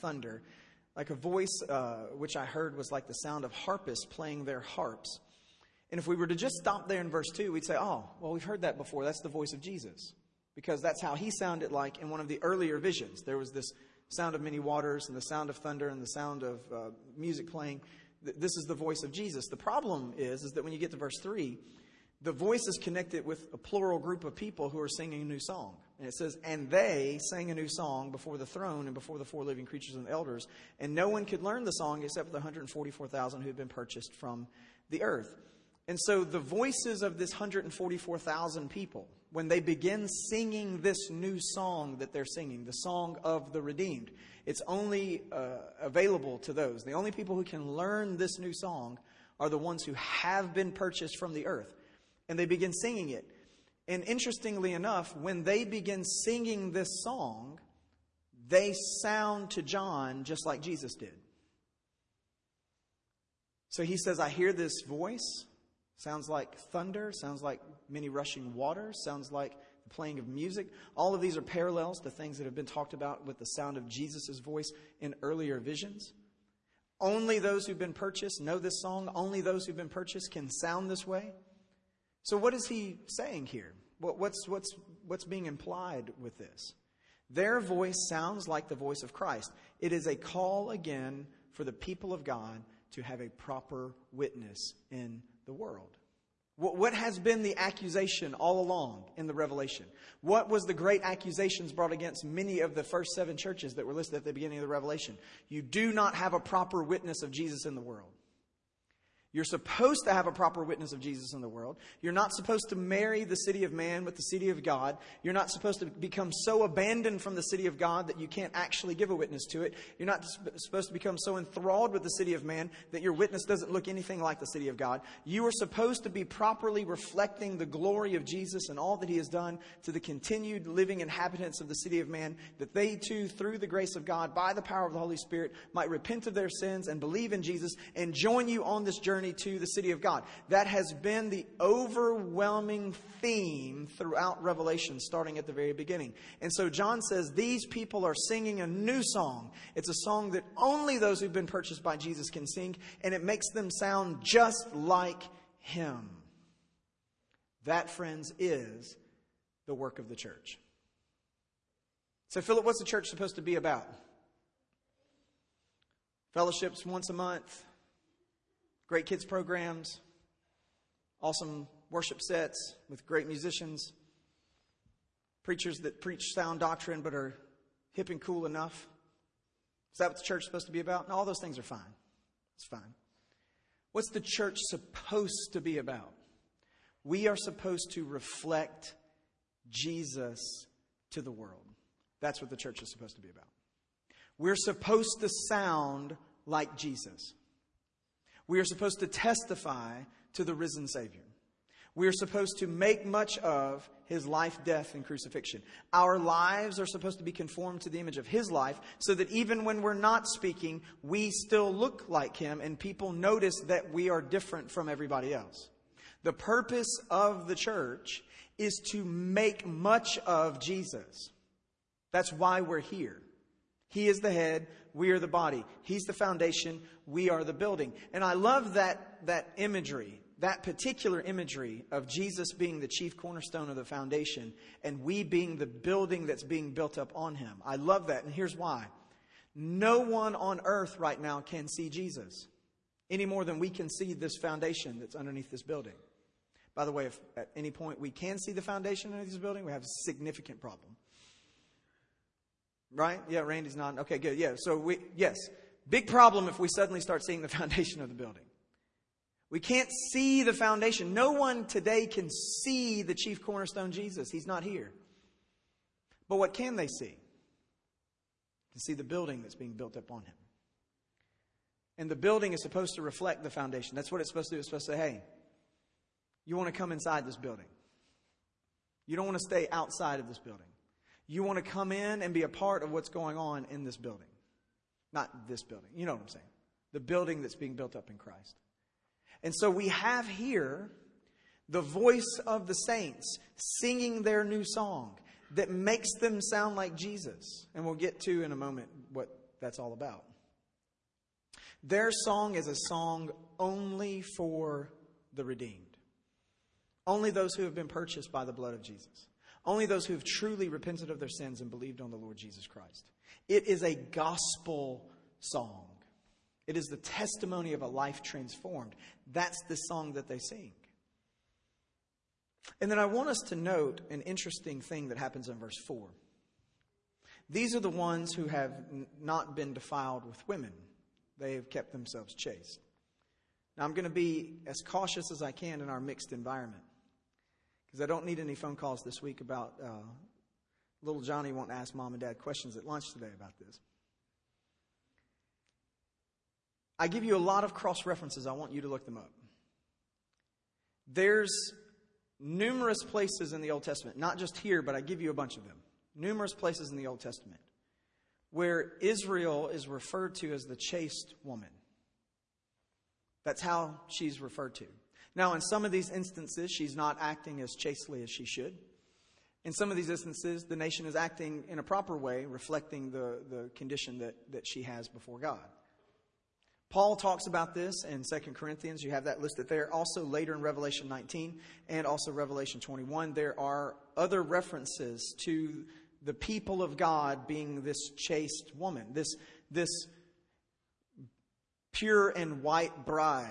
thunder, like a voice which I heard was like the sound of harpists playing their harps. And if we were to just stop there in verse 2, we'd say, oh, well, we've heard that before. That's the voice of Jesus. Because that's how he sounded like in one of the earlier visions. There was this sound of many waters and the sound of thunder and the sound of music playing. This is the voice of Jesus. The problem is that when you get to verse 3, the voice is connected with a plural group of people who are singing a new song. And it says, and they sang a new song before the throne and before the four living creatures and the elders. And no one could learn the song except for the 144,000 who had been purchased from the earth. And so the voices of this 144,000 people, when they begin singing this new song that they're singing, the song of the redeemed, it's only available to those. The only people who can learn this new song are the ones who have been purchased from the earth. And they begin singing it. And interestingly enough, when they begin singing this song, they sound to John just like Jesus did. So he says, I hear this voice. Sounds like thunder, sounds like many rushing waters, sounds like the playing of music. All of these are parallels to things that have been talked about with the sound of Jesus' voice in earlier visions. Only those who've been purchased know this song. Only those who've been purchased can sound this way. So what is he saying here? What's being implied with this? Their voice sounds like the voice of Christ. It is a call again for the people of God to have a proper witness in the world. What has been the accusation all along in the Revelation? What was the great accusations brought against many of the first 7 churches that were listed at the beginning of the Revelation? You do not have a proper witness of Jesus in the world. You're supposed to have a proper witness of Jesus in the world. You're not supposed to marry the city of man with the city of God. You're not supposed to become so abandoned from the city of God that you can't actually give a witness to it. You're not supposed to become so enthralled with the city of man that your witness doesn't look anything like the city of God. You are supposed to be properly reflecting the glory of Jesus and all that he has done to the continued living inhabitants of the city of man, that they too, through the grace of God, by the power of the Holy Spirit, might repent of their sins and believe in Jesus and join you on this journey to the city of God. That has been the overwhelming theme throughout Revelation, starting at the very beginning. And so John says these people are singing a new song. It's a song that only those who've been purchased by Jesus can sing, and it makes them sound just like him. That, friends, is the work of the church. So, Philip, what's the church supposed to be about? Fellowships once a month, great kids programs, awesome worship sets with great musicians, preachers that preach sound doctrine but are hip and cool enough. Is that what the church is supposed to be about? No, all those things are fine. It's fine. What's the church supposed to be about? We are supposed to reflect Jesus to the world. That's what the church is supposed to be about. We're supposed to sound like Jesus. We are supposed to testify to the risen Savior. We are supposed to make much of his life, death, and crucifixion. Our lives are supposed to be conformed to the image of his life so that even when we're not speaking, we still look like him and people notice that we are different from everybody else. The purpose of the church is to make much of Jesus. That's why we're here. He is the head, we are the body. He's the foundation, we are the building. And I love that imagery, that particular imagery of Jesus being the chief cornerstone of the foundation and we being the building that's being built up on him. I love that, and here's why. No one on earth right now can see Jesus any more than we can see this foundation that's underneath this building. By the way, if at any point we can see the foundation underneath this building, we have a significant problem. Right? Yeah, Randy's nodding. Okay, good. Yeah, so yes, big problem if we suddenly start seeing the foundation of the building. We can't see the foundation. No one today can see the chief cornerstone, Jesus. He's not here. But what can they see? They can see the building that's being built up on him. And the building is supposed to reflect the foundation. That's what it's supposed to do. It's supposed to say, hey, you want to come inside this building. You don't want to stay outside of this building. You want to come in and be a part of what's going on in this building. Not this building. You know what I'm saying. The building that's being built up in Christ. And so we have here the voice of the saints singing their new song that makes them sound like Jesus. And we'll get to in a moment what that's all about. Their song is a song only for the redeemed. Only those who have been purchased by the blood of Jesus. Only those who have truly repented of their sins and believed on the Lord Jesus Christ. It is a gospel song. It is the testimony of a life transformed. That's the song that they sing. And then I want us to note an interesting thing that happens in verse 4. These are the ones who have not been defiled with women. They have kept themselves chaste. Now I'm going to be as cautious as I can in our mixed environment, because I don't need any phone calls this week about little Johnny wanting to ask Mom and Dad questions at lunch today about this. I give you a lot of cross references. I want you to look them up. There's numerous places in the Old Testament, not just here, but I give you a bunch of them. Numerous places in the Old Testament where Israel is referred to as the chaste woman. That's how she's referred to. Now, in some of these instances, she's not acting as chastely as she should. In some of these instances, the nation is acting in a proper way, reflecting the condition that she has before God. Paul talks about this in 2 Corinthians. You have that listed there. Also later in Revelation 19 and also Revelation 21, there are other references to the people of God being this chaste woman, this pure and white bride,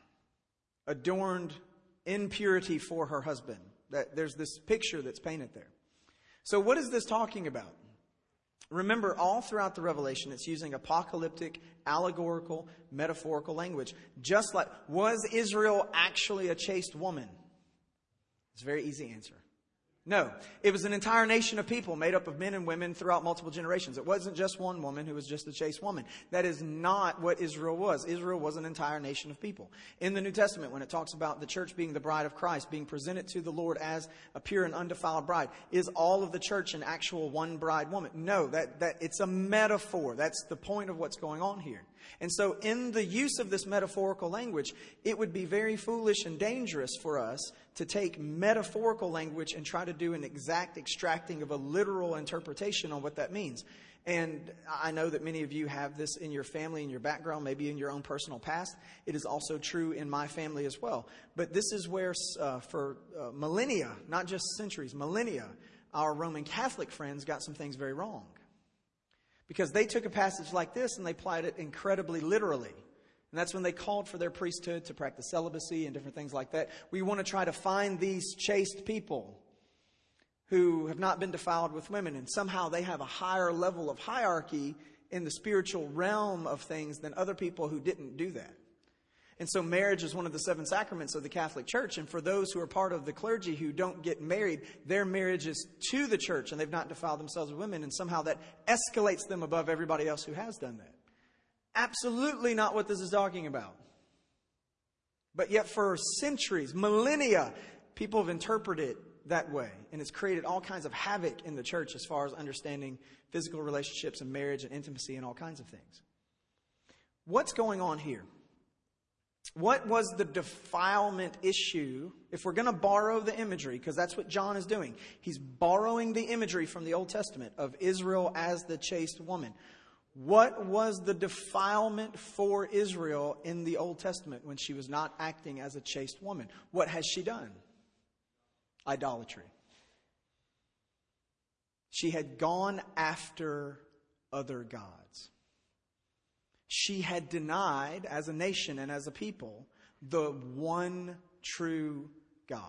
adorned in purity for her husband. There's this picture that's painted there. So what is this talking about? Remember, all throughout the Revelation, it's using apocalyptic, allegorical, metaphorical language. Just like, was Israel actually a chaste woman? It's a very easy answer. No. It was an entire nation of people made up of men and women throughout multiple generations. It wasn't just one woman who was just a chaste woman. That is not what Israel was. Israel was an entire nation of people. In the New Testament, when it talks about the church being the bride of Christ, being presented to the Lord as a pure and undefiled bride, is all of the church an actual one bride woman? No, that it's a metaphor. That's the point of what's going on here. And so in the use of this metaphorical language, it would be very foolish and dangerous for us to take metaphorical language and try to do an exact extracting of a literal interpretation on what that means. And I know that many of you have this in your family, in your background, maybe in your own personal past. It is also true in my family as well. But this is where for millennia, not just centuries, millennia, our Roman Catholic friends got some things very wrong. Because they took a passage like this and they applied it incredibly literally. And that's when they called for their priesthood to practice celibacy and different things like that. We want to try to find these chaste people who have not been defiled with women. And somehow they have a higher level of hierarchy in the spiritual realm of things than other people who didn't do that. And so marriage is one of the 7 sacraments of the Catholic Church. And for those who are part of the clergy who don't get married, their marriage is to the church and they've not defiled themselves with women. And somehow that escalates them above everybody else who has done that. Absolutely not what this is talking about. But yet for centuries, millennia, people have interpreted it that way. And it's created all kinds of havoc in the church as far as understanding physical relationships and marriage and intimacy and all kinds of things. What's going on here? What was the defilement issue? If we're going to borrow the imagery, because that's what John is doing. He's borrowing the imagery from the Old Testament of Israel as the chaste woman. What was the defilement for Israel in the Old Testament when she was not acting as a chaste woman? What has she done? Idolatry. She had gone after other gods. She had denied, as a nation and as a people, the one true God.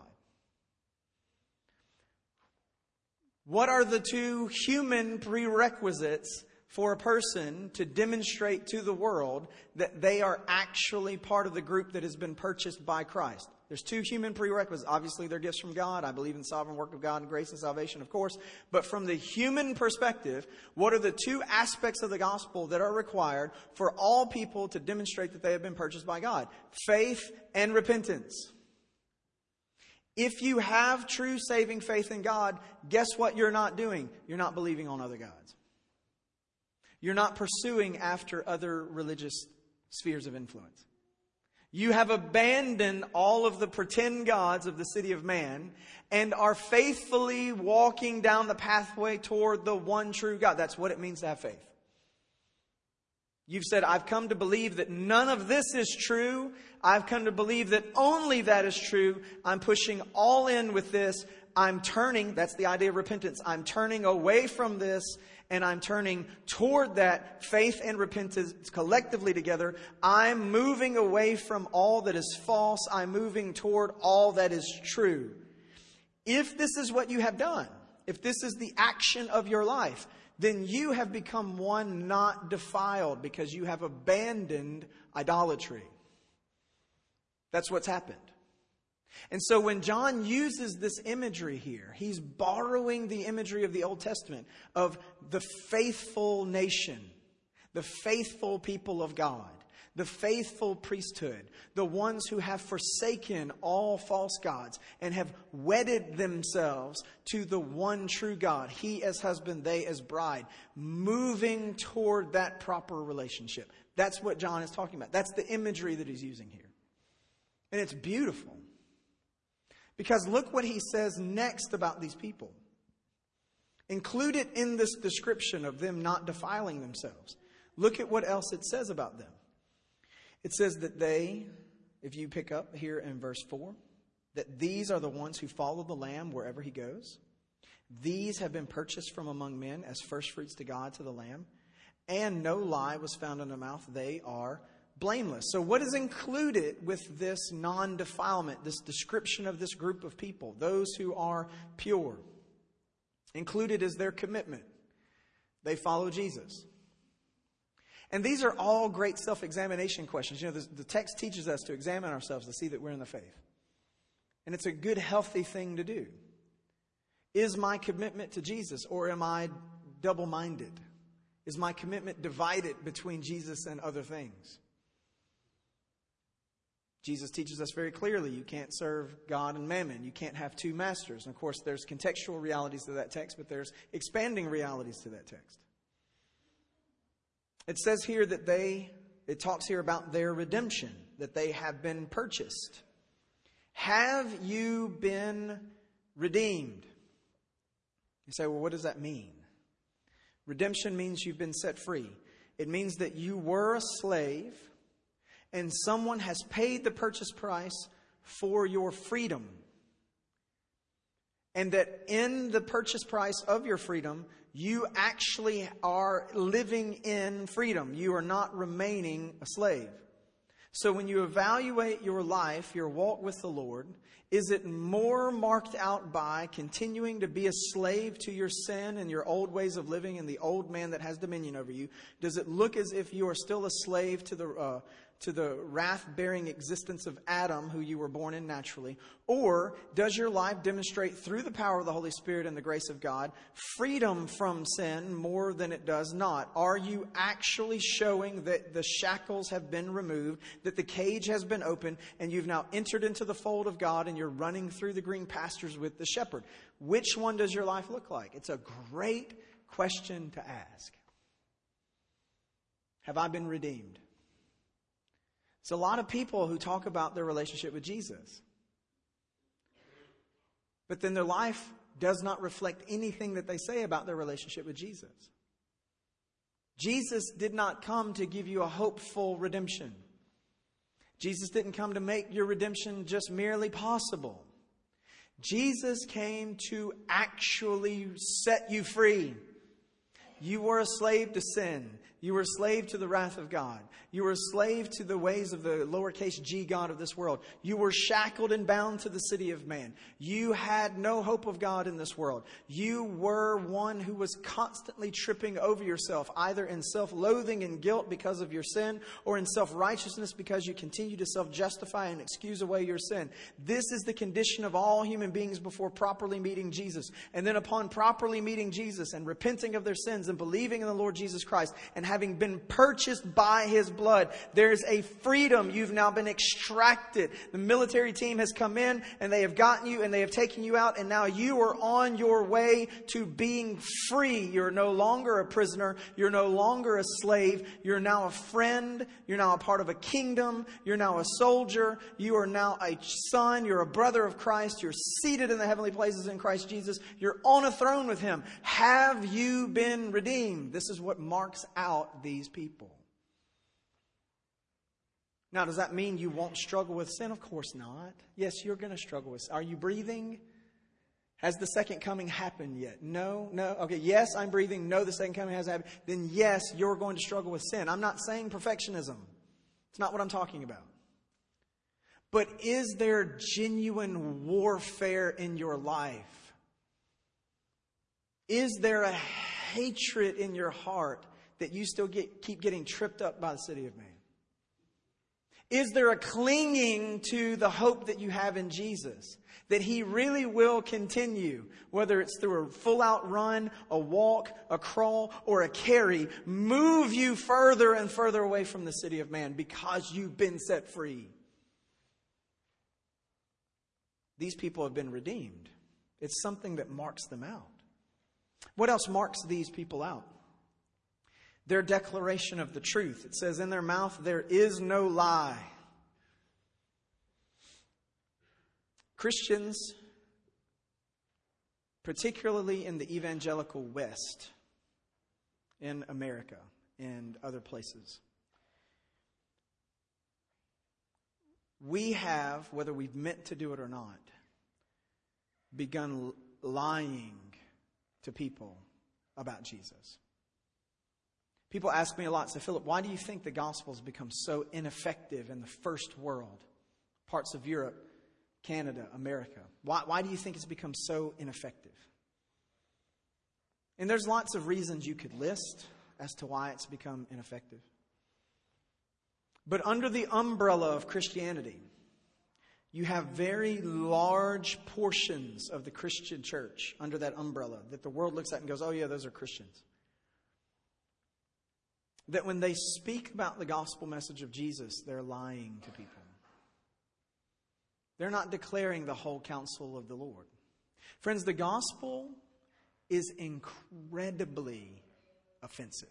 What are the 2 human prerequisites for a person to demonstrate to the world that they are actually part of the group that has been purchased by Christ? There's 2 human prerequisites. Obviously, they're gifts from God. I believe in the sovereign work of God and grace and salvation, of course. But from the human perspective, what are the 2 aspects of the gospel that are required for all people to demonstrate that they have been purchased by God? Faith and repentance. If you have true saving faith in God, guess what you're not doing? You're not believing on other gods. You're not pursuing after other religious spheres of influence. You have abandoned all of the pretend gods of the city of man and are faithfully walking down the pathway toward the one true God. That's what it means to have faith. You've said, I've come to believe that none of this is true. I've come to believe that only that is true. I'm pushing all in with this. I'm turning, that's the idea of repentance. I'm turning away from this and I'm turning toward that. Faith and repentance collectively together. I'm moving away from all that is false. I'm moving toward all that is true. If this is what you have done, if this is the action of your life, then you have become one not defiled because you have abandoned idolatry. That's what's happened. And so when John uses this imagery here, he's borrowing the imagery of the Old Testament of the faithful nation, the faithful people of God, the faithful priesthood, the ones who have forsaken all false gods and have wedded themselves to the one true God, He as husband, they as bride, moving toward that proper relationship. That's what John is talking about. That's the imagery that he's using here. And it's beautiful. Because look what he says next about these people. Included in this description of them not defiling themselves. Look at what else it says about them. It says that they, if you pick up here in verse 4, that these are the ones who follow the Lamb wherever He goes. These have been purchased from among men as firstfruits to God, to the Lamb. And no lie was found in their mouth. They are blameless. So what is included with this non-defilement, this description of this group of people, those who are pure? Included is their commitment. They follow Jesus. And these are all great self-examination questions. You know, the text teaches us to examine ourselves to see that we're in the faith. And it's a good, healthy thing to do. Is my commitment to Jesus, or am I double-minded? Is my commitment divided between Jesus and other things? Jesus teaches us very clearly you can't serve God and mammon. You can't have two masters. And of course, there's contextual realities to that text, but there's expanding realities to that text. It says here that it talks here about their redemption, that they have been purchased. Have you been redeemed? You say, well, what does that mean? Redemption means you've been set free. It means that you were a slave and someone has paid the purchase price for your freedom. And that in the purchase price of your freedom, you actually are living in freedom. You are not remaining a slave. So when you evaluate your life, your walk with the Lord, is it more marked out by continuing to be a slave to your sin and your old ways of living and the old man that has dominion over you? Does it look as if you are still a slave to the wrath-bearing existence of Adam, who you were born in naturally? Or does your life demonstrate through the power of the Holy Spirit and the grace of God freedom from sin more than it does not? Are you actually showing that the shackles have been removed, that the cage has been opened, and you've now entered into the fold of God and you're running through the green pastures with the shepherd? Which one does your life look like? It's a great question to ask. Have I been redeemed? It's a lot of people who talk about their relationship with Jesus. But then their life does not reflect anything that they say about their relationship with Jesus. Jesus did not come to give you a hopeful redemption. Jesus didn't come to make your redemption just merely possible. Jesus came to actually set you free. You were a slave to sin. You were a slave to the wrath of God. You were a slave to the ways of the lowercase g God of this world. You were shackled and bound to the city of man. You had no hope of God in this world. You were one who was constantly tripping over yourself, either in self-loathing and guilt because of your sin, or in self-righteousness because you continue to self-justify and excuse away your sin. This is the condition of all human beings before properly meeting Jesus. And then upon properly meeting Jesus and repenting of their sins and believing in the Lord Jesus Christ and having been purchased by His blood, there's a freedom. You've now been extracted. The military team has come in and they have gotten you and they have taken you out, and now you are on your way to being free. You're no longer a prisoner. You're no longer a slave. You're now a friend. You're now a part of a kingdom. You're now a soldier. You are now a son. You're a brother of Christ. You're seated in the heavenly places in Christ Jesus. You're on a throne with Him. Have you been redeemed? This is what marks out these people. Now, does that mean you won't struggle with sin? Of course not. Yes, you're going to struggle with sin. Are you breathing? Has the second coming happened yet? No. Okay, yes, I'm breathing. No, the second coming hasn't happened. Then yes, you're going to struggle with sin. I'm not saying perfectionism. It's not what I'm talking about. But is there genuine warfare in your life? Is there a hatred in your heart that you still keep getting tripped up by the city of man? Is there a clinging to the hope that you have in Jesus? That He really will continue, whether it's through a full-out run, a walk, a crawl, or a carry, move you further and further away from the city of man because you've been set free. These people have been redeemed. It's something that marks them out. What else marks these people out? Their declaration of the truth. It says, in their mouth there is no lie. Christians, particularly in the evangelical West, in America and other places, we have, whether we've meant to do it or not, begun lying to people about Jesus. People ask me a lot, say, Philip, why do you think the gospel has become so ineffective in the first world, parts of Europe, Canada, America? Why do you think it's become so ineffective? And there's lots of reasons you could list as to why it's become ineffective. But under the umbrella of Christianity, you have very large portions of the Christian church under that umbrella that the world looks at and goes, oh yeah, those are Christians. That when they speak about the gospel message of Jesus, they're lying to people. They're not declaring the whole counsel of the Lord. Friends, the gospel is incredibly offensive.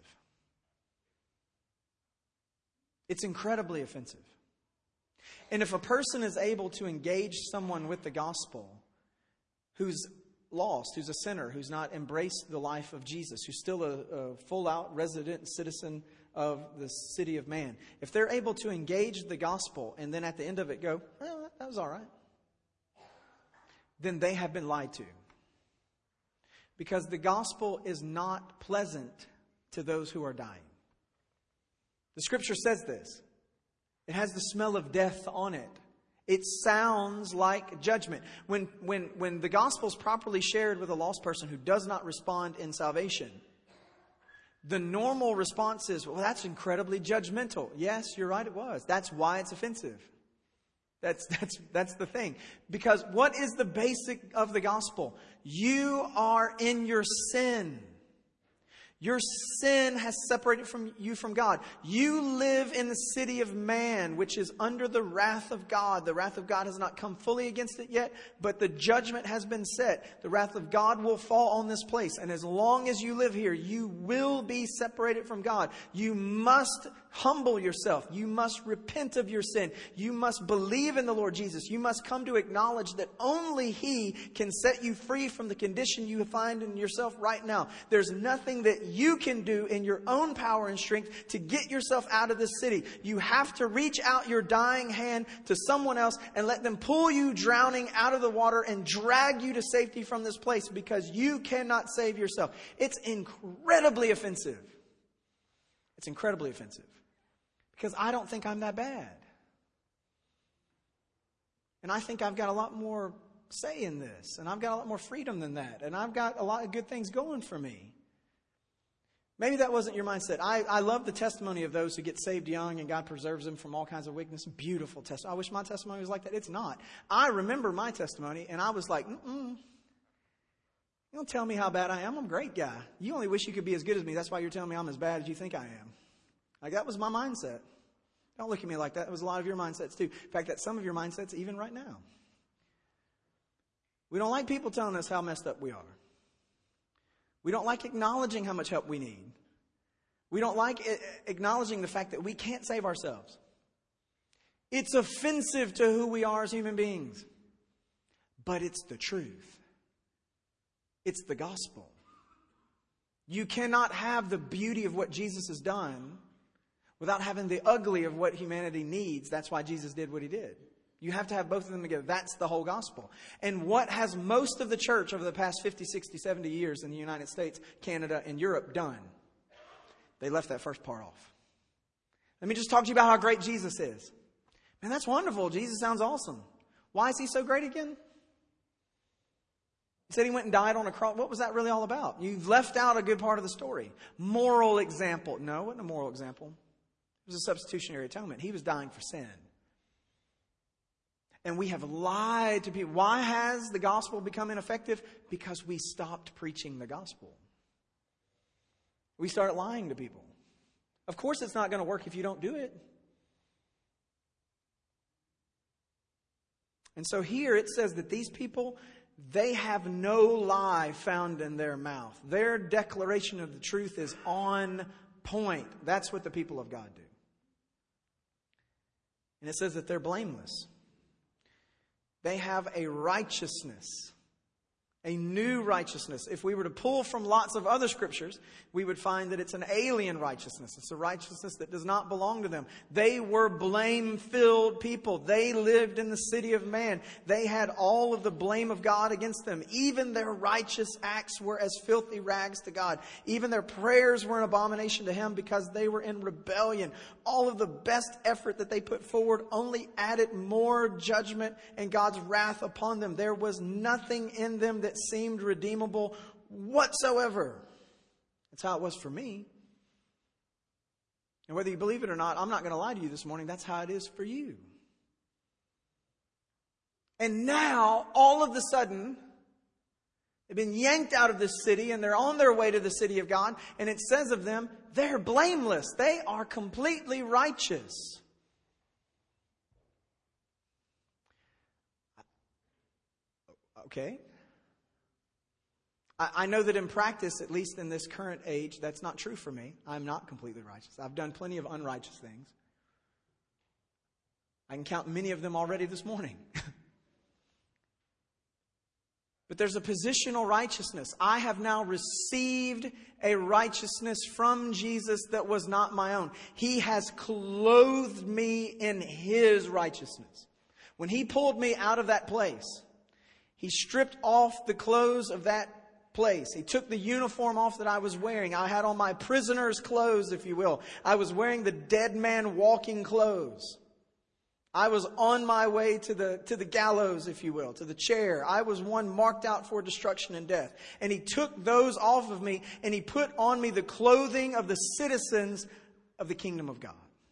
It's incredibly offensive. And if a person is able to engage someone with the gospel who's lost, who's a sinner, who's not embraced the life of Jesus, who's still a full-out resident citizen of the city of man, if they're able to engage the gospel and then at the end of it go, well, that was all right, then they have been lied to. Because the gospel is not pleasant to those who are dying. The scripture says this. It has the smell of death on it. It sounds like judgment. When the gospel is properly shared with a lost person who does not respond in salvation, the normal response is, well, that's incredibly judgmental. Yes, you're right, it was. That's why it's offensive. That's the thing. Because what is the basic of the gospel? You are in your sin. Your sin has separated you from God. You live in the city of man, which is under the wrath of God. The wrath of God has not come fully against it yet, but the judgment has been set. The wrath of God will fall on this place. And as long as you live here, you will be separated from God. You must humble yourself. You must repent of your sin. You must believe in the Lord Jesus. You must come to acknowledge that only He can set you free from the condition you find in yourself right now. There's nothing that you can do in your own power and strength to get yourself out of this city. You have to reach out your dying hand to someone else and let them pull you drowning out of the water and drag you to safety from this place because you cannot save yourself. It's incredibly offensive. It's incredibly offensive. Because I don't think I'm that bad. And I think I've got a lot more say in this. And I've got a lot more freedom than that. And I've got a lot of good things going for me. Maybe that wasn't your mindset. I love the testimony of those who get saved young and God preserves them from all kinds of weakness. Beautiful testimony. I wish my testimony was like that. It's not. I remember my testimony and I was like, you don't tell me how bad I am. I'm a great guy. You only wish you could be as good as me. That's why you're telling me I'm as bad as you think I am. Like, that was my mindset. Don't look at me like that. It was a lot of your mindsets too. In fact, that's some of your mindsets even right now. We don't like people telling us how messed up we are. We don't like acknowledging how much help we need. We don't like acknowledging the fact that we can't save ourselves. It's offensive to who we are as human beings. But it's the truth. It's the gospel. You cannot have the beauty of what Jesus has done without having the ugly of what humanity needs. That's why Jesus did what he did. You have to have both of them together. That's the whole gospel. And what has most of the church over the past 50, 60, 70 years in the United States, Canada, and Europe done? They left that first part off. Let me just talk to you about how great Jesus is. Man, that's wonderful. Jesus sounds awesome. Why is he so great again? He said he went and died on a cross. What was that really all about? You've left out a good part of the story. Moral example. No, it wasn't a moral example. It was a substitutionary atonement. He was dying for sin. And we have lied to people. Why has the gospel become ineffective? Because we stopped preaching the gospel. We started lying to people. Of course it's not going to work if you don't do it. And so here it says that these people, they have no lie found in their mouth. Their declaration of the truth is on point. That's what the people of God do. And it says that they're blameless. They have a righteousness, a new righteousness. If we were to pull from lots of other scriptures, we would find that it's an alien righteousness. It's a righteousness that does not belong to them. They were blame-filled people. They lived in the city of man. They had all of the blame of God against them. Even their righteous acts were as filthy rags to God. Even their prayers were an abomination to Him because they were in rebellion. All of the best effort that they put forward only added more judgment and God's wrath upon them. There was nothing in them that seemed redeemable whatsoever. That's how it was for me. And whether you believe it or not, I'm not going to lie to you this morning. That's how it is for you. And now, all of a sudden, they've been yanked out of this city and they're on their way to the city of God. And it says of them, they're blameless. They are completely righteous. Okay. I know that in practice, at least in this current age, that's not true for me. I'm not completely righteous. I've done plenty of unrighteous things. I can count many of them already this morning. But there's a positional righteousness. I have now received a righteousness from Jesus that was not my own. He has clothed me in His righteousness. When He pulled me out of that place, He stripped off the clothes of that place. He took the uniform off that I was wearing. I had on my prisoner's clothes, if you will. I was wearing the dead man walking clothes. I was on my way to the gallows, if you will, to the chair. I was one marked out for destruction and death. And He took those off of me and He put on me the clothing of the citizens of the kingdom of God.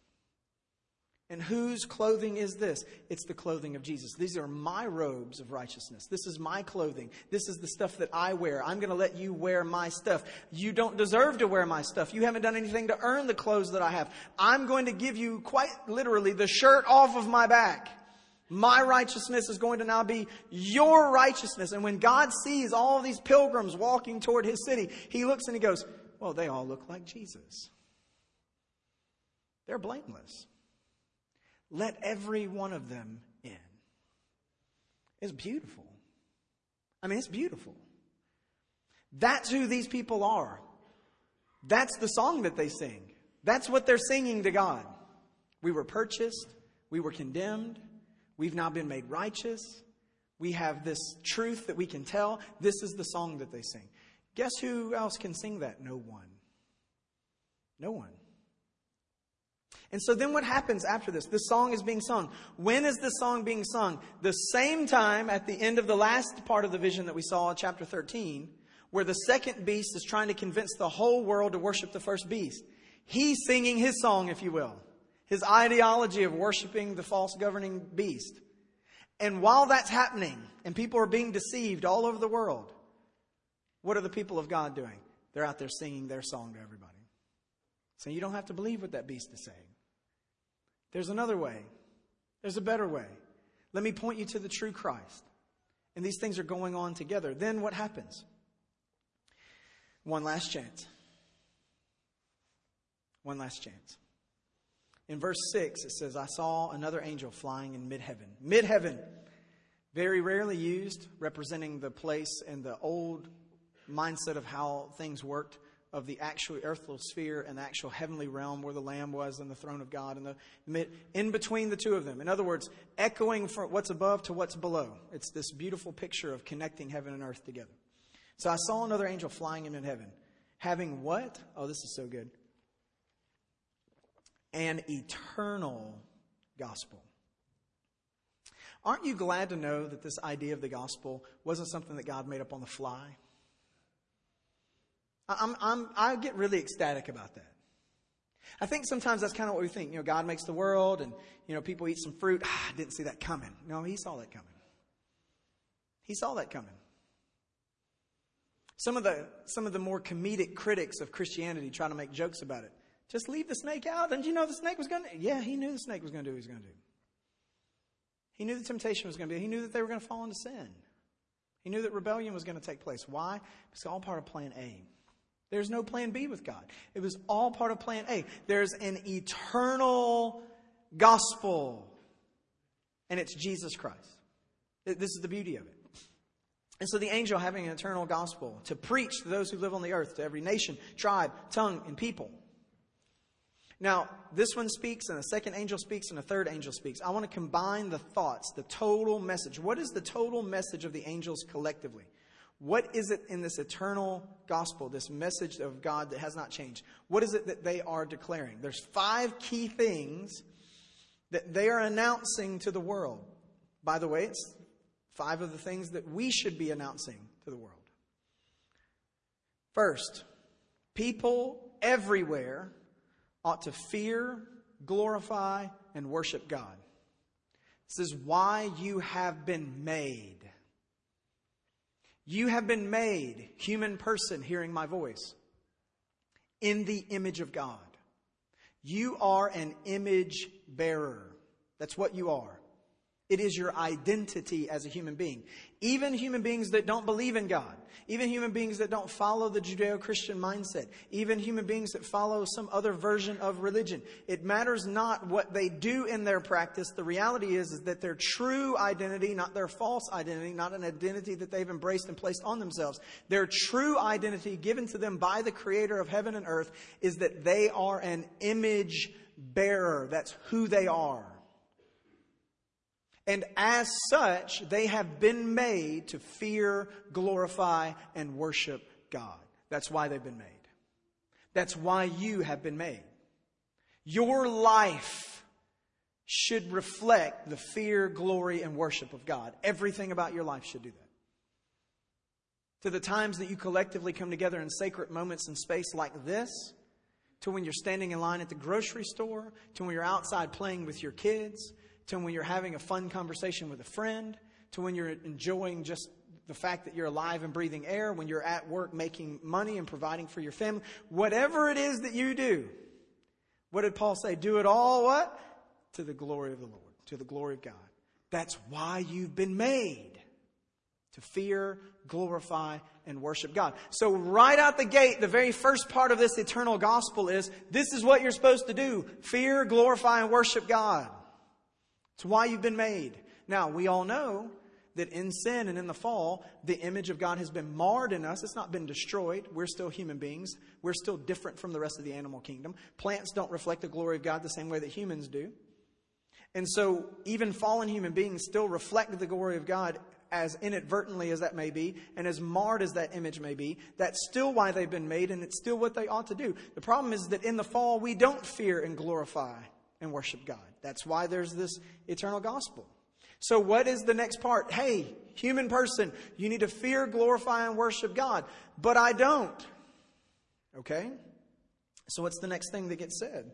And whose clothing is this? It's the clothing of Jesus. These are my robes of righteousness. This is my clothing. This is the stuff that I wear. I'm going to let you wear my stuff. You don't deserve to wear my stuff. You haven't done anything to earn the clothes that I have. I'm going to give you quite literally the shirt off of my back. My righteousness is going to now be your righteousness. And when God sees all these pilgrims walking toward His city, He looks and He goes, well, they all look like Jesus. They're blameless. Let every one of them in. It's beautiful. I mean, it's beautiful. That's who these people are. That's the song that they sing. That's what they're singing to God. We were purchased. We were condemned. We've now been made righteous. We have this truth that we can tell. This is the song that they sing. Guess who else can sing that? No one. No one. And so then what happens after this? This song is being sung. When is this song being sung? The same time at the end of the last part of the vision that we saw in chapter 13, where the second beast is trying to convince the whole world to worship the first beast. He's singing his song, if you will. His ideology of worshiping the false governing beast. And while that's happening, and people are being deceived all over the world, what are the people of God doing? They're out there singing their song to everybody. So you don't have to believe what that beast is saying. There's another way. There's a better way. Let me point you to the true Christ. And these things are going on together. Then what happens? One last chance. One last chance. In verse 6, it says, I saw another angel flying in mid-heaven. Mid-heaven. Very rarely used, representing the place and the old mindset of how things worked of the actual earthly sphere and the actual heavenly realm where the Lamb was and the throne of God, and in between the two of them. In other words, echoing from what's above to what's below. It's this beautiful picture of connecting heaven and earth together. So I saw another angel flying in heaven, having what? Oh, this is so good. An eternal gospel. Aren't you glad to know that this idea of the gospel wasn't something that God made up on the fly? I get really ecstatic about that. I think sometimes that's kind of what we think. God makes the world and, people eat some fruit. I didn't see that coming. No, He saw that coming. He saw that coming. Some of the more comedic critics of Christianity try to make jokes about it. Just leave the snake out. And the snake was going to... Yeah, He knew the snake was going to do what He was going to do. He knew the temptation was going to be. He knew that they were going to fall into sin. He knew that rebellion was going to take place. Why? It's all part of plan A. There's no plan B with God. It was all part of plan A. There's an eternal gospel. And it's Jesus Christ. This is the beauty of it. And so the angel having an eternal gospel to preach to those who live on the earth, to every nation, tribe, tongue, and people. Now, this one speaks, and a second angel speaks, and a third angel speaks. I want to combine the thoughts, the total message. What is the total message of the angels collectively? What is it in this eternal gospel, this message of God that has not changed? What is it that they are declaring? There's 5 key things that they are announcing to the world. By the way, it's 5 of the things that we should be announcing to the world. First, people everywhere ought to fear, glorify, and worship God. This is why you have been made. You have been made, human person hearing my voice, in the image of God. You are an image bearer. That's what you are. It is your identity as a human being. Even human beings that don't believe in God. Even human beings that don't follow the Judeo-Christian mindset. Even human beings that follow some other version of religion. It matters not what they do in their practice. The reality is that their true identity, not their false identity, not an identity that they've embraced and placed on themselves. Their true identity given to them by the Creator of heaven and earth is that they are an image bearer. That's who they are. And as such, they have been made to fear, glorify, and worship God. That's why they've been made. That's why you have been made. Your life should reflect the fear, glory, and worship of God. Everything about your life should do that. To the times that you collectively come together in sacred moments in space like this, to when you're standing in line at the grocery store, to when you're outside playing with your kids, to when you're having a fun conversation with a friend, to when you're enjoying just the fact that you're alive and breathing air, when you're at work making money and providing for your family. Whatever it is that you do, what did Paul say? Do it all what? To the glory of the Lord, to the glory of God. That's why you've been made. To fear, glorify, and worship God. So right out the gate, the very first part of this eternal gospel is, this is what you're supposed to do. Fear, glorify, and worship God. It's why you've been made. Now, we all know that in sin and in the fall, the image of God has been marred in us. It's not been destroyed. We're still human beings. We're still different from the rest of the animal kingdom. Plants don't reflect the glory of God the same way that humans do. And so even fallen human beings still reflect the glory of God, as inadvertently as that may be, and as marred as that image may be. That's still why they've been made, and it's still what they ought to do. The problem is that in the fall, we don't fear and glorify and worship God. That's why there's this eternal gospel. So what is the next part? Hey, human person, you need to fear, glorify, and worship God. But I don't. Okay? So what's the next thing that gets said?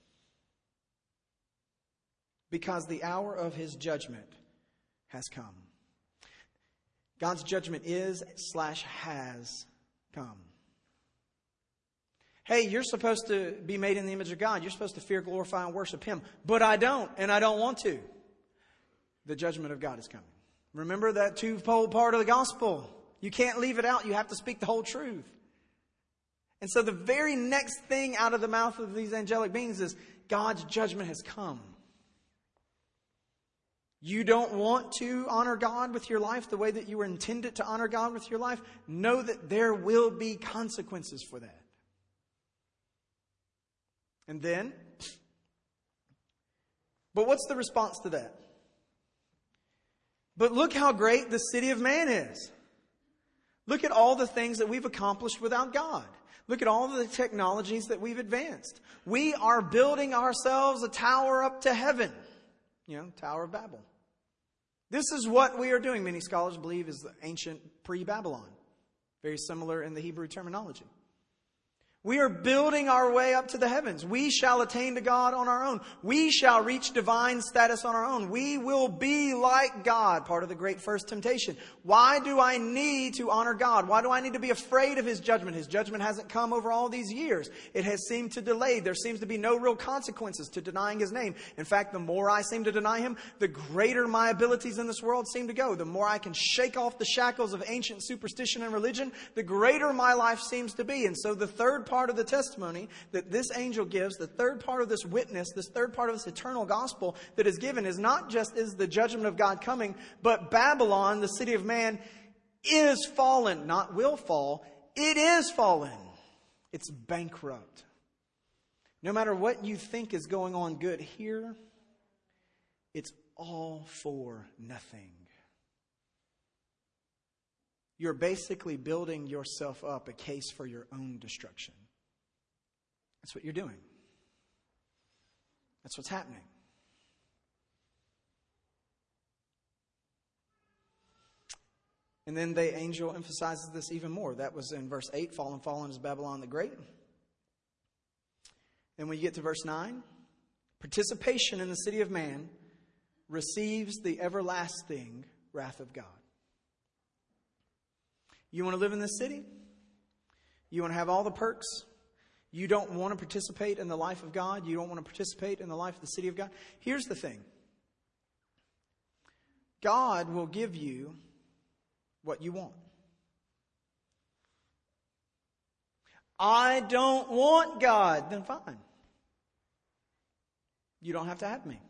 Because the hour of His judgment has come. God's judgment is/has come. Hey, you're supposed to be made in the image of God. You're supposed to fear, glorify, and worship Him. But I don't, and I don't want to. The judgment of God is coming. Remember that twofold part of the gospel. You can't leave it out. You have to speak the whole truth. And so the very next thing out of the mouth of these angelic beings is, God's judgment has come. You don't want to honor God with your life the way that you were intended to honor God with your life? Know that there will be consequences for that. And then, but what's the response to that? But look how great the city of man is. Look at all the things that we've accomplished without God. Look at all the technologies that we've advanced. We are building ourselves a tower up to heaven. Tower of Babel. This is what we are doing. Many scholars believe is the ancient pre-Babylon. Very similar in the Hebrew terminology. We are building our way up to the heavens. We shall attain to God on our own. We shall reach divine status on our own. We will be like God, part of the great first temptation. Why do I need to honor God? Why do I need to be afraid of His judgment? His judgment hasn't come over all these years. It has seemed to delay. There seems to be no real consequences to denying His name. In fact, the more I seem to deny Him, the greater my abilities in this world seem to go. The more I can shake off the shackles of ancient superstition and religion, the greater my life seems to be. And so the third part of the testimony that this angel gives, the third part of this witness, this third part of this eternal gospel that is given is not just is the judgment of God coming, but Babylon, the city of man, is fallen, not will fall. It is fallen. It's bankrupt. No matter what you think is going on good here, it's all for nothing. You're basically building yourself up a case for your own destruction. That's what you're doing. That's what's happening. And then the angel emphasizes this even more. That was in verse 8, fallen, fallen is Babylon the Great. Then when you get to verse 9, participation in the city of man receives the everlasting wrath of God. You want to live in this city? You want to have all the perks? You don't want to participate in the life of God? You don't want to participate in the life of the city of God? Here's the thing. God will give you what you want. I don't want God. Then fine. You don't have to have me.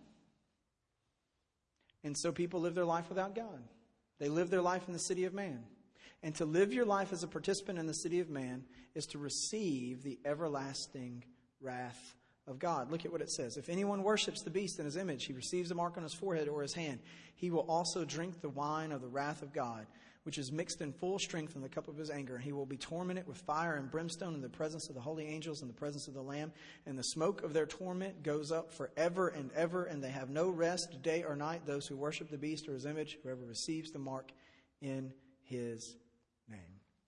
And so people live their life without God. They live their life in the city of man. And to live your life as a participant in the city of man is to receive the everlasting wrath of God. Look at what it says. If anyone worships the beast in his image, he receives a mark on his forehead or his hand. He will also drink the wine of the wrath of God, which is mixed in full strength in the cup of his anger. And he will be tormented with fire and brimstone in the presence of the holy angels and the presence of the Lamb. And the smoke of their torment goes up forever and ever, and they have no rest day or night, those who worship the beast or his image, whoever receives the mark in his name.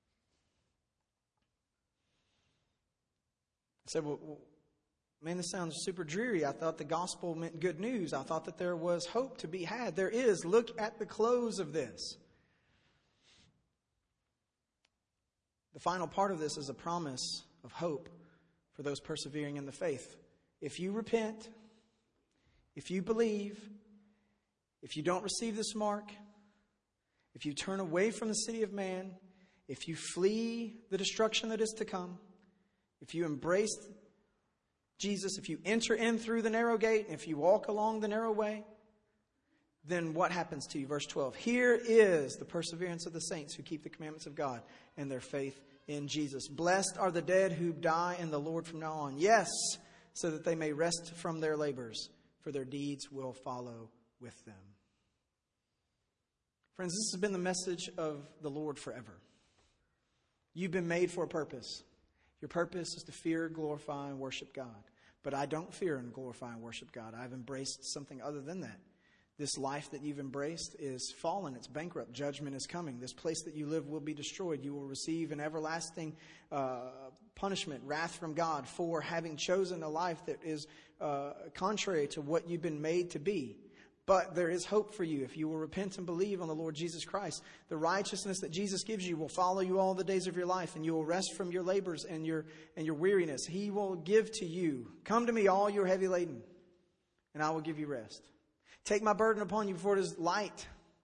I said, well, man, this sounds super dreary. I thought the gospel meant good news. I thought that there was hope to be had. There is. Look at the close of this. The final part of this is a promise of hope for those persevering in the faith. If you repent, if you believe, if you don't receive this mark, if you turn away from the city of man, if you flee the destruction that is to come, if you embrace Jesus, if you enter in through the narrow gate, if you walk along the narrow way, then what happens to you? Verse 12. Here is the perseverance of the saints who keep the commandments of God and their faith in Jesus. Blessed are the dead who die in the Lord from now on. Yes, so that they may rest from their labors, for their deeds will follow with them. Friends, this has been the message of the Lord forever. You've been made for a purpose. Your purpose is to fear, glorify, and worship God. But I don't fear and glorify and worship God. I've embraced something other than that. This life that you've embraced is fallen. It's bankrupt. Judgment is coming. This place that you live will be destroyed. You will receive an everlasting punishment, wrath from God for having chosen a life that is contrary to what you've been made to be. But there is hope for you if you will repent and believe on the Lord Jesus Christ. The righteousness that Jesus gives you will follow you all the days of your life, and you will rest from your labors and your weariness. He will give to you. Come to me, all you are heavy laden, and I will give you rest. Take my burden upon you, for it is light.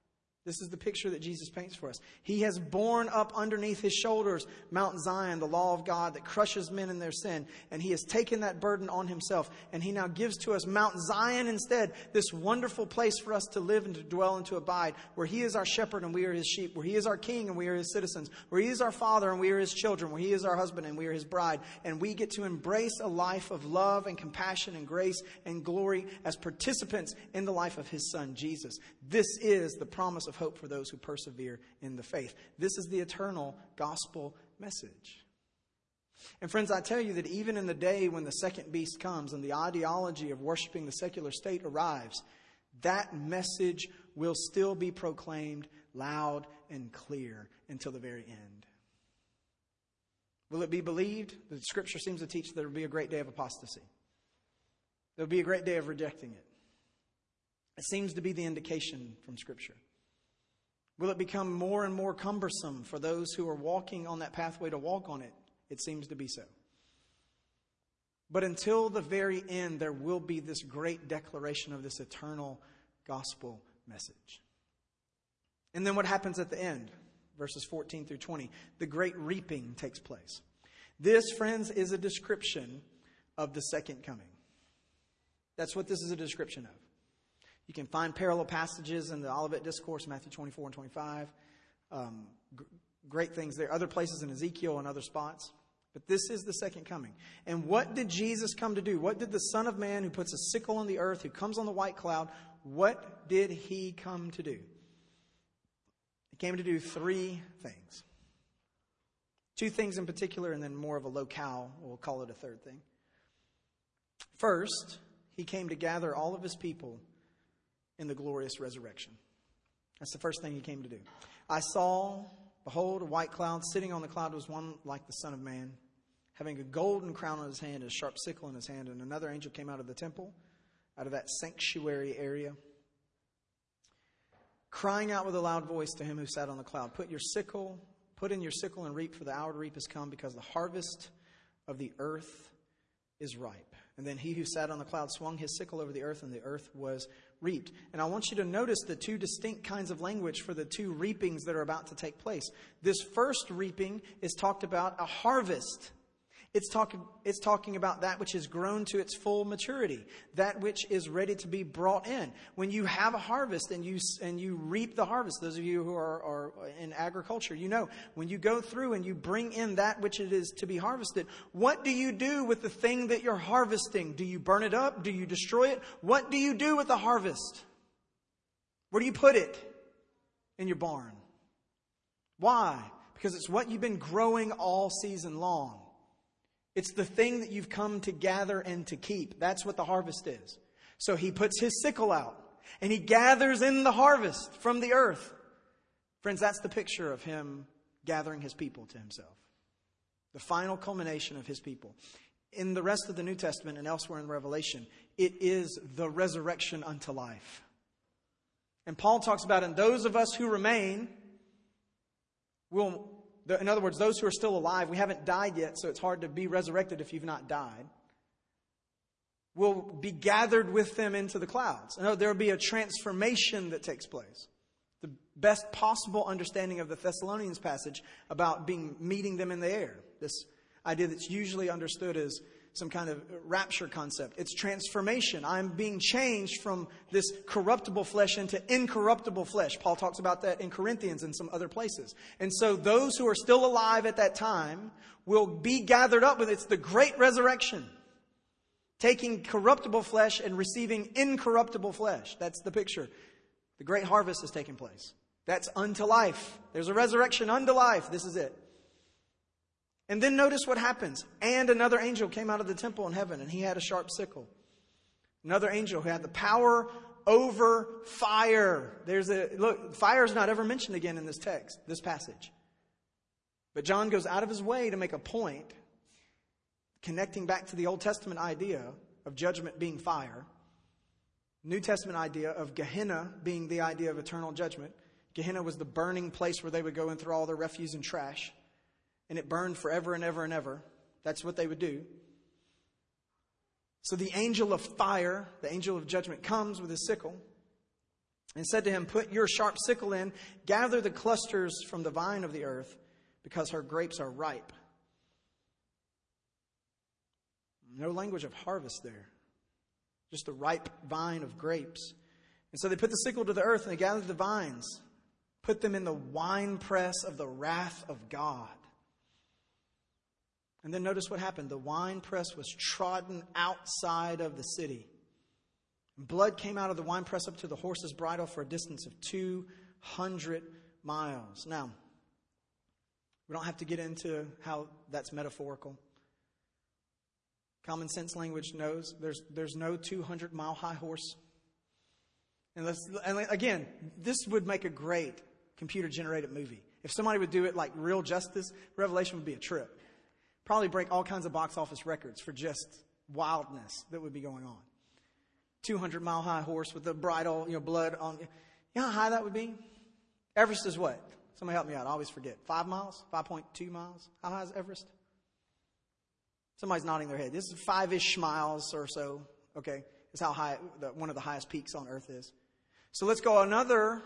This is the picture that Jesus paints for us. He has borne up underneath his shoulders Mount Zion, the law of God that crushes men in their sin. And he has taken that burden on himself. And he now gives to us Mount Zion instead, this wonderful place for us to live and to dwell and to abide, where he is our shepherd and we are his sheep, where he is our king and we are his citizens, where he is our father and we are his children, where he is our husband and we are his bride. And we get to embrace a life of love and compassion and grace and glory as participants in the life of his son, Jesus. This is the promise of hope for those who persevere in the faith. This is the eternal gospel message. And friends, I tell you that even in the day when the second beast comes and the ideology of worshiping the secular state arrives, that message will still be proclaimed loud and clear until the very end. Will it be believed? The Scripture seems to teach that there will be a great day of apostasy. There will be a great day of rejecting it. It seems to be the indication from Scripture. Will it become more and more cumbersome for those who are walking on that pathway to walk on it? It seems to be so. But until the very end, there will be this great declaration of this eternal gospel message. And then what happens at the end? Verses 14 through 20. The great reaping takes place. This, friends, is a description of the second coming. That's what this is a description of. You can find parallel passages in the Olivet Discourse, Matthew 24 and 25. Great things there. Other places in Ezekiel and other spots. But this is the second coming. And what did Jesus come to do? What did the Son of Man who puts a sickle on the earth, who comes on the white cloud, what did he come to do? He came to do three things. Two things in particular, and then more of a locale. We'll call it a third thing. First, he came to gather all of his people in the glorious resurrection. That's the first thing he came to do. I saw, behold, a white cloud. Sitting on the cloud was one like the Son of Man, having a golden crown on his hand and a sharp sickle in his hand. And another angel came out of the temple, out of that sanctuary area, crying out with a loud voice to him who sat on the cloud, put in your sickle and reap, for the hour to reap has come, because the harvest of the earth is ripe. And then he who sat on the cloud swung his sickle over the earth, and the earth was reaped. And I want you to notice the two distinct kinds of language for the two reapings that are about to take place. This first reaping is talked about a harvest. It's talking about that which is grown to its full maturity, that which is ready to be brought in. When you have a harvest and you reap the harvest, those of you who are in agriculture, you know, when you go through and you bring in that which it is to be harvested, what do you do with the thing that you're harvesting? Do you burn it up? Do you destroy it? What do you do with the harvest? Where do you put it? In your barn. Why? Because it's what you've been growing all season long. It's the thing that you've come to gather and to keep. That's what the harvest is. So he puts his sickle out and he gathers in the harvest from the earth. Friends, that's the picture of him gathering his people to himself. The final culmination of his people. In the rest of the New Testament and elsewhere in Revelation, it is the resurrection unto life. And Paul talks about, and those of us who remain will... In other words, those who are still alive, we haven't died yet, so it's hard to be resurrected if you've not died, will be gathered with them into the clouds. There will be a transformation that takes place. The best possible understanding of the Thessalonians passage about meeting them in the air. This idea that's usually understood as some kind of rapture concept. It's transformation. I'm being changed from this corruptible flesh into incorruptible flesh. Paul talks about that in Corinthians and some other places. And so those who are still alive at that time will be gathered up with it. It's the great resurrection. Taking corruptible flesh and receiving incorruptible flesh. That's the picture. The great harvest is taking place. That's unto life. There's a resurrection unto life. This is it. And then notice what happens. And another angel came out of the temple in heaven, and he had a sharp sickle. Another angel who had the power over fire. Fire is not ever mentioned again in this text, this passage. But John goes out of his way to make a point, connecting back to the Old Testament idea of judgment being fire. New Testament idea of Gehenna being the idea of eternal judgment. Gehenna was the burning place where they would go and throw all their refuse and trash. And it burned forever and ever and ever. That's what they would do. So the angel of fire, the angel of judgment, comes with his sickle. and said to him, put your sharp sickle in, gather the clusters from the vine of the earth, because her grapes are ripe. No language of harvest there. Just the ripe vine of grapes. And so they put the sickle to the earth and they gathered the vines, put them in the winepress of the wrath of God. And then notice what happened. The winepress was trodden outside of the city. Blood came out of the winepress up to the horse's bridle for a distance of 200 miles. Now, we don't have to get into how that's metaphorical. Common sense language knows there's no 200-mile high horse. And again, this would make a great computer-generated movie. If somebody would do it like real justice, Revelation would be a trip. Probably break all kinds of box office records for just wildness that would be going on. 200-mile high horse with the bridle, blood on. You know how high that would be? Everest is what? Somebody help me out. I always forget. 5 miles? 5.2 miles? How high is Everest? Somebody's nodding their head. This is 5-ish miles or so. Okay. It's how high one of the highest peaks on earth is. So let's go another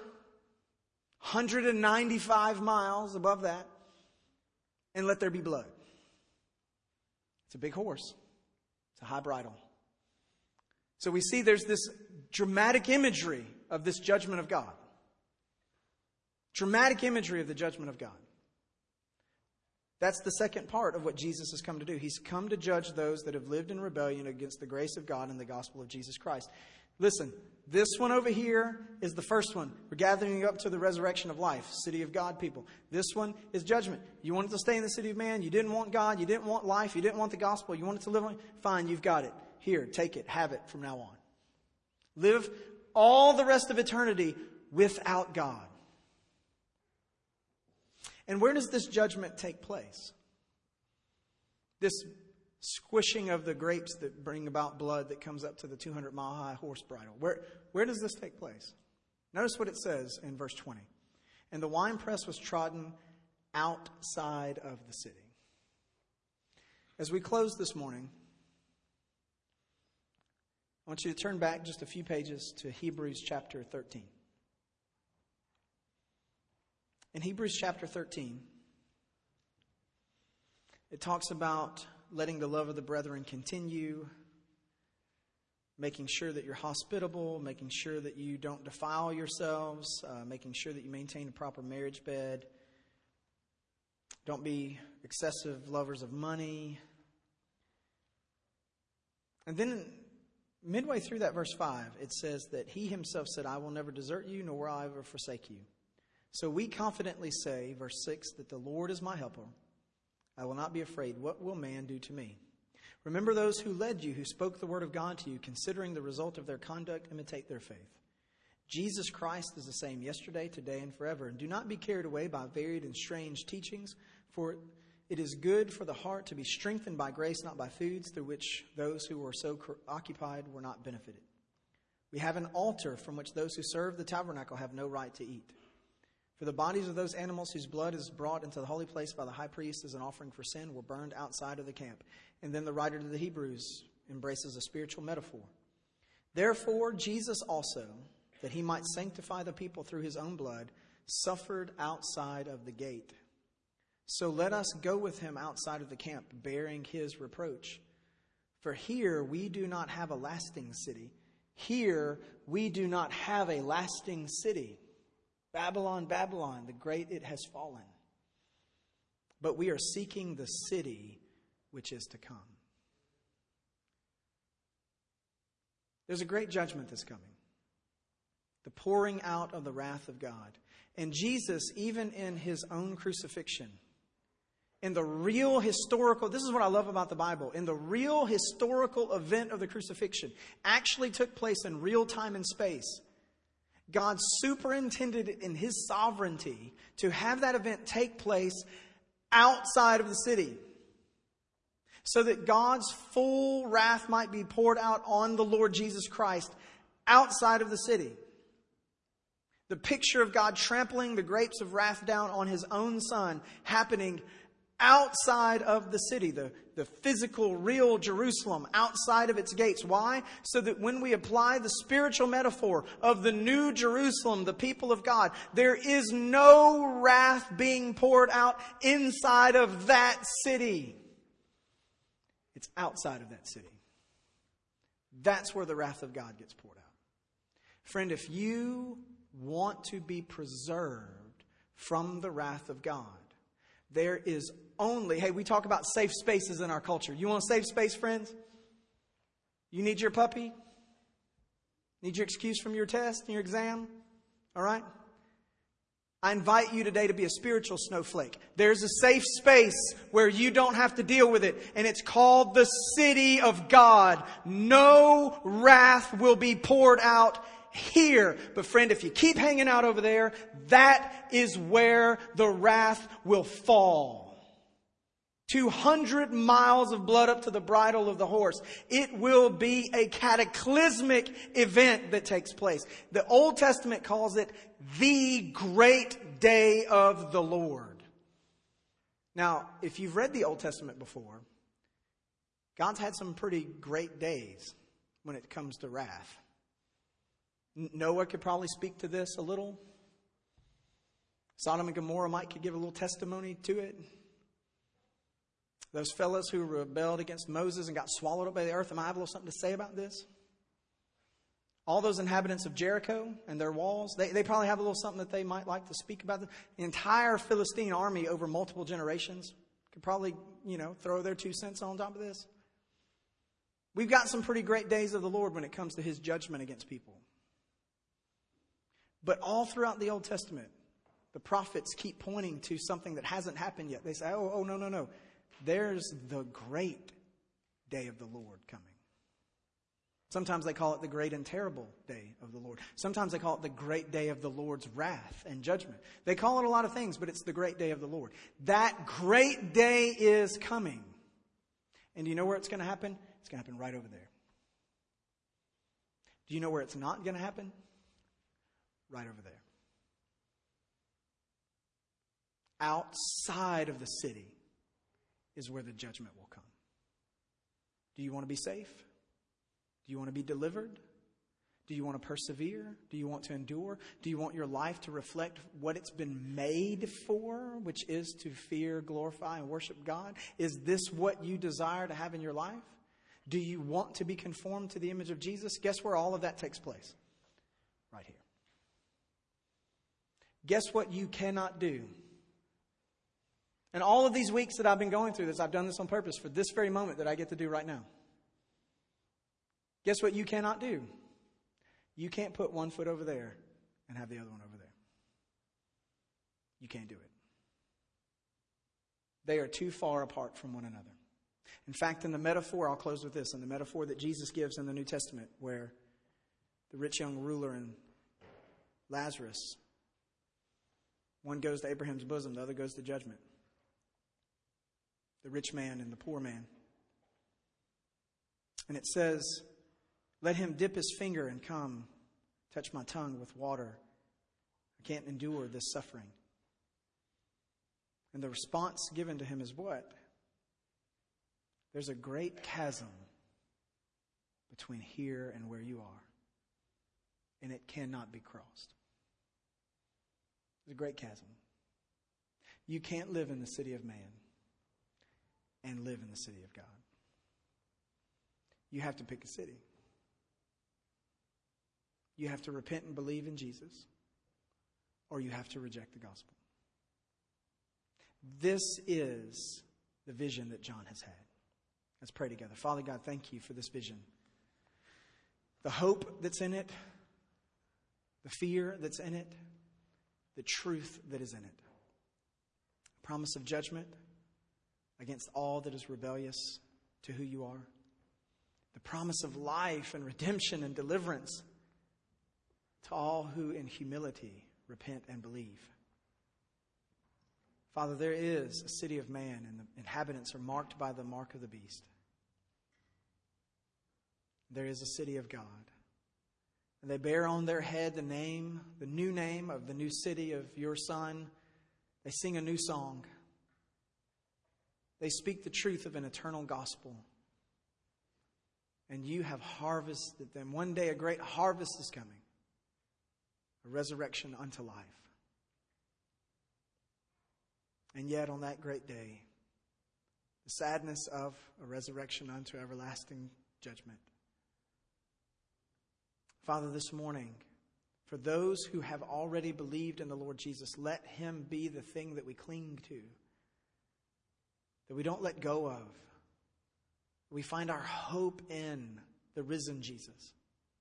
195 miles above that and let there be blood. It's a big horse. It's a high bridle. So we see there's this dramatic imagery of this judgment of God. Dramatic imagery of the judgment of God. That's the second part of what Jesus has come to do. He's come to judge those that have lived in rebellion against the grace of God and the gospel of Jesus Christ. Listen, this one over here is the first one. We're gathering up to the resurrection of life, city of God people. This one is judgment. You wanted to stay in the city of man. You didn't want God. You didn't want life. You didn't want the gospel. You wanted to live on it. Fine, you've got it. Here, take it. Have it from now on. Live all the rest of eternity without God. And where does this judgment take place? This squishing of the grapes that bring about blood that comes up to the 200-mile high horse bridle. Where does this take place? Notice what it says in verse 20. And the winepress was trodden outside of the city. As we close this morning, I want you to turn back just a few pages to Hebrews chapter 13. In Hebrews chapter 13, it talks about letting the love of the brethren continue, making sure that you're hospitable, making sure that you don't defile yourselves, making sure that you maintain a proper marriage bed. Don't be excessive lovers of money. And then midway through that verse 5, it says that he himself said, I will never desert you, nor will I ever forsake you. So we confidently say, verse 6, that the Lord is my helper. I will not be afraid. What will man do to me? Remember those who led you, who spoke the word of God to you, considering the result of their conduct, imitate their faith. Jesus Christ is the same yesterday, today, and forever. And do not be carried away by varied and strange teachings, for it is good for the heart to be strengthened by grace, not by foods, through which those who were so occupied were not benefited. We have an altar from which those who serve the tabernacle have no right to eat. For the bodies of those animals whose blood is brought into the holy place by the high priest as an offering for sin were burned outside of the camp. And then the writer to the Hebrews embraces a spiritual metaphor. Therefore, Jesus also, that he might sanctify the people through his own blood, suffered outside of the gate. So let us go with him outside of the camp, bearing his reproach. For here we do not have a lasting city. Here we do not have a lasting city. Babylon, Babylon, the great, it has fallen. But we are seeking the city which is to come. There's a great judgment that's coming. The pouring out of the wrath of God. And Jesus, even in his own crucifixion, in the real historical, this is what I love about the Bible, in the real historical event of the crucifixion, actually took place in real time and space. God superintended in his sovereignty to have that event take place outside of the city, so that God's full wrath might be poured out on the Lord Jesus Christ outside of the city. The picture of God trampling the grapes of wrath down on his own son happening outside of the city. The the physical, real Jerusalem outside of its gates. Why? So that when we apply the spiritual metaphor of the new Jerusalem, the people of God, there is no wrath being poured out inside of that city. It's outside of that city. That's where the wrath of God gets poured out. Friend, if you want to be preserved from the wrath of God, there is only, hey, we talk about safe spaces in our culture. You want a safe space, friends? You need your puppy? Need your excuse from your test and your exam? All right? I invite you today to be a spiritual snowflake. There's a safe space where you don't have to deal with it, and it's called the city of God. No wrath will be poured out here. But friend, if you keep hanging out over there, that is where the wrath will fall. 200 miles of blood up to the bridle of the horse. It will be a cataclysmic event that takes place. The Old Testament calls it the great day of the Lord. Now, if you've read the Old Testament before, God's had some pretty great days when it comes to wrath. Noah could probably speak to this a little. Sodom and Gomorrah could give a little testimony to it. Those fellows who rebelled against Moses and got swallowed up by the earth, might have a little something to say about this. All those inhabitants of Jericho and their walls, they probably have a little something that they might like to speak about. The entire Philistine army over multiple generations could probably, throw their 2 cents on top of this. We've got some pretty great days of the Lord when it comes to His judgment against people. But all throughout the Old Testament, the prophets keep pointing to something that hasn't happened yet. They say, oh, no. There's the great day of the Lord coming. Sometimes they call it the great and terrible day of the Lord. Sometimes they call it the great day of the Lord's wrath and judgment. They call it a lot of things, but it's the great day of the Lord. That great day is coming. And do you know where it's going to happen? It's going to happen right over there. Do you know where it's not going to happen? Right over there. Outside of the city is where the judgment will come. Do you want to be safe? Do you want to be delivered? Do you want to persevere? Do you want to endure? Do you want your life to reflect what it's been made for, which is to fear, glorify, and worship God? Is this what you desire to have in your life? Do you want to be conformed to the image of Jesus? Guess where all of that takes place? Right here. Guess what you cannot do? And all of these weeks that I've been going through this, I've done this on purpose for this very moment that I get to do right now. Guess what you cannot do? You can't put one foot over there and have the other one over there. You can't do it. They are too far apart from one another. In fact, in the metaphor, I'll close with this, in the metaphor that Jesus gives in the New Testament, where the rich young ruler and Lazarus, one goes to Abraham's bosom, the other goes to judgment. The rich man and the poor man. And it says, let him dip his finger and come, touch my tongue with water. I can't endure this suffering. And the response given to him is what? There's a great chasm between here and where you are. And it cannot be crossed. There's a great chasm. You can't live in the city of man and live in the city of God. You have to pick a city. You have to repent and believe in Jesus, or you have to reject the gospel. This is the vision that John has had. Let's pray together. Father God, thank you for this vision. The hope that's in it, the fear that's in it, the truth that is in it. A promise of judgment against all that is rebellious to who you are. The promise of life and redemption and deliverance to all who in humility repent and believe. Father, there is a city of man, and the inhabitants are marked by the mark of the beast. There is a city of God. And they bear on their head the name, the new name of the new city of your Son. They sing a new song. They speak the truth of an eternal gospel. And you have harvested them. One day a great harvest is coming. A resurrection unto life. And yet on that great day, the sadness of a resurrection unto everlasting judgment. Father, this morning, for those who have already believed in the Lord Jesus, let Him be the thing that we cling to, that we don't let go of. We find our hope in the risen Jesus.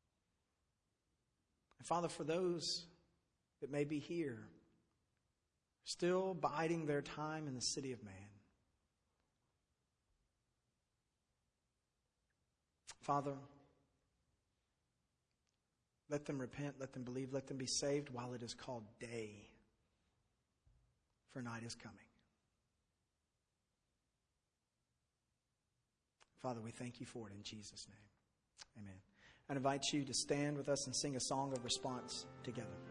And Father, for those that may be here, still biding their time in the city of man, Father, let them repent, let them believe, let them be saved while it is called day, for night is coming. Father, we thank you for it in Jesus' name. Amen. I invite you to stand with us and sing a song of response together.